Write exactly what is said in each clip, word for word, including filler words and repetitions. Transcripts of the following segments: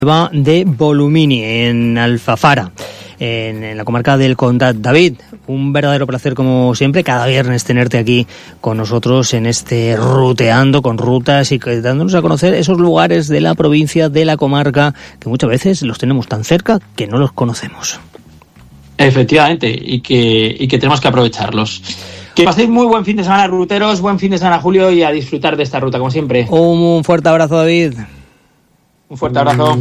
de Volumini, en Alfafara, en, en la comarca del Condado. David, un verdadero placer como siempre, cada viernes tenerte aquí con nosotros en este Ruteando con Rutas y dándonos a conocer esos lugares de la provincia, de la comarca, que muchas veces los tenemos tan cerca que no los conocemos. Efectivamente, y que, y que tenemos que aprovecharlos. Que paséis muy buen fin de semana, ruteros, buen fin de semana, Julio, y a disfrutar de esta ruta, como siempre. Un fuerte abrazo, David. Un fuerte abrazo.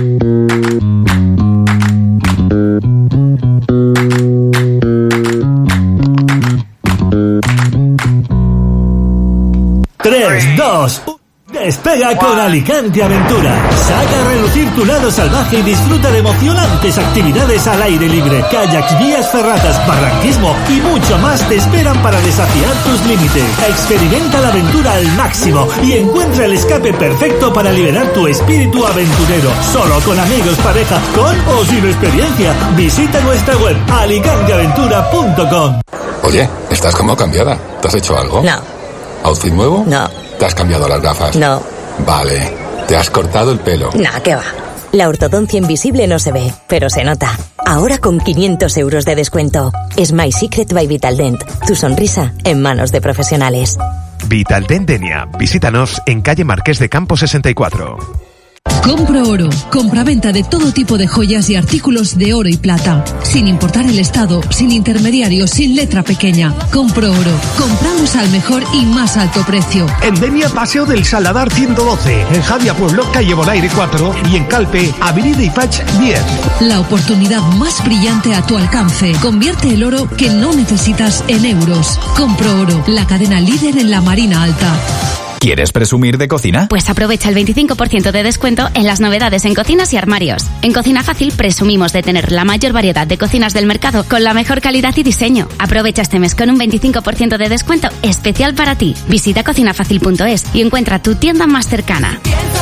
tres, dos, uno. Despega con Alicante Aventura. Saca a relucir tu lado salvaje y disfruta de emocionantes actividades al aire libre. Kayaks, vías ferratas, barranquismo y mucho más te esperan para desafiar tus límites. Experimenta la aventura al máximo y encuentra el escape perfecto para liberar tu espíritu aventurero. Solo con amigos, pareja, con o sin experiencia. Visita nuestra web alicante aventura punto com. Oye, estás como cambiada. ¿Te has hecho algo? No. ¿Outfit nuevo? No. ¿Te has cambiado las gafas? No. Vale. ¿Te has cortado el pelo? Nah, ¿qué va? La ortodoncia invisible no se ve, pero se nota. Ahora con quinientos euros de descuento. Es My Secret by Vitaldent. Tu sonrisa en manos de profesionales. Vitaldent Denia. Visítanos en calle Marqués de Campo sesenta y cuatro. Compro Oro, compraventa de todo tipo de joyas y artículos de oro y plata, sin importar el estado, sin intermediarios, sin letra pequeña. Compro Oro, compramos al mejor y más alto precio. En Denia, Paseo del Saladar ciento doce, en Javia Pueblo, calle Bonaire cuatro y en Calpe, Avenida Ipach diez. La oportunidad más brillante a tu alcance. Convierte el oro que no necesitas en euros. Compro Oro, la cadena líder en la Marina Alta. ¿Quieres presumir de cocina? Pues aprovecha el veinticinco por ciento de descuento en las novedades en cocinas y armarios. En Cocina Fácil presumimos de tener la mayor variedad de cocinas del mercado con la mejor calidad y diseño. Aprovecha este mes con un veinticinco por ciento de descuento especial para ti. Visita cocina fácil punto es y encuentra tu tienda más cercana.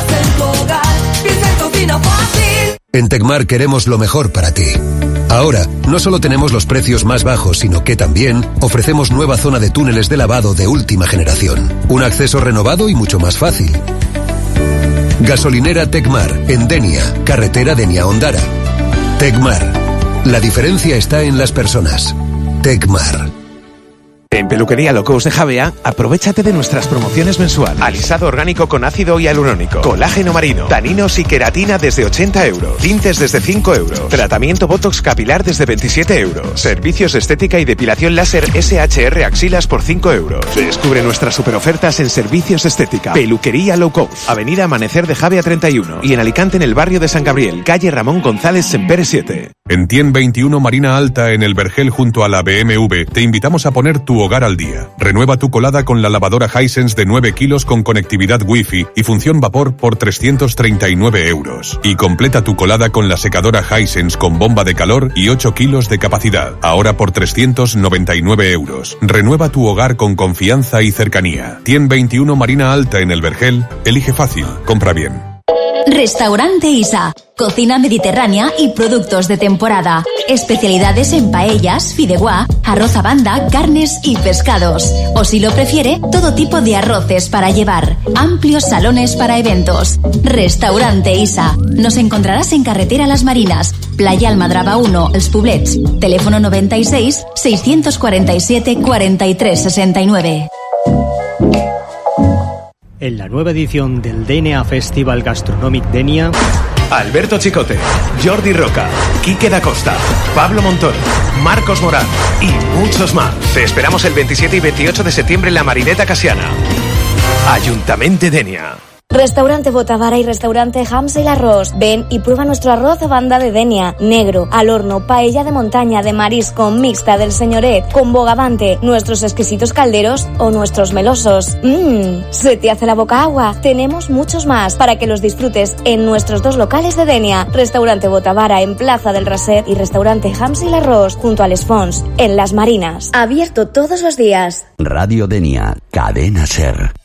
En Tecmar queremos lo mejor para ti. Ahora, no solo tenemos los precios más bajos, sino que también ofrecemos nueva zona de túneles de lavado de última generación. Un acceso renovado y mucho más fácil. Gasolinera Tecmar, en Denia, carretera Denia-Ondara. Tecmar. La diferencia está en las personas. Tecmar. En Peluquería Locos de Javea, aprovéchate de nuestras promociones mensuales. Alisado orgánico con ácido hialurónico, colágeno marino, taninos y queratina desde ochenta euros, tintes desde cinco euros, tratamiento Botox capilar desde veintisiete euros, servicios de estética y depilación láser S H R axilas por cinco euros. Descubre nuestras superofertas en servicios de estética. Peluquería Low Cost, Avenida Amanecer de Javea treinta y uno y en Alicante en el barrio de San Gabriel, calle Ramón González Sempere siete. En Tien veintiuno Marina Alta, en el Vergel junto a la B M W, te invitamos a poner tu hogar al día. Renueva tu colada con la lavadora Hisense de nueve kilos con conectividad Wi-Fi y función vapor por trescientos treinta y nueve euros. Y completa tu colada con la secadora Hisense con bomba de calor y ocho kilos de capacidad, ahora por trescientos noventa y nueve euros. Renueva tu hogar con confianza y cercanía. Tien veintiuno Marina Alta, en el Vergel. Elige fácil, compra bien. Restaurante Isa, cocina mediterránea y productos de temporada. Especialidades en paellas, fideuá, arroz a banda, carnes y pescados. O si lo prefiere, todo tipo de arroces para llevar. Amplios salones para eventos. Restaurante Isa. Nos encontrarás en Carretera Las Marinas, Playa Almadraba uno, Els Poblets. Teléfono noventa y seis, seiscientos cuarenta y siete, cuarenta y tres sesenta y nueve. En la nueva edición del D N A Festival Gastronomic Denia, Alberto Chicote, Jordi Roca, Quique da Costa, Pablo Montón, Marcos Morán y muchos más. Te esperamos el veintisiete y veintiocho de septiembre en la Marineta Casiana. Ayuntamiento de Denia. Restaurante Botavara y Restaurante Hams El Arroz. Ven y prueba nuestro arroz a banda de Denia, negro, al horno, paella de montaña, de marisco, mixta del señoret, con bogavante, nuestros exquisitos calderos o nuestros melosos. Mmm, se te hace la boca agua. Tenemos muchos más para que los disfrutes en nuestros dos locales de Denia. Restaurante Botavara en Plaza del Raset y Restaurante Hams El Arroz junto al Espons, en Las Marinas. Abierto todos los días. Radio Denia, cadena SER.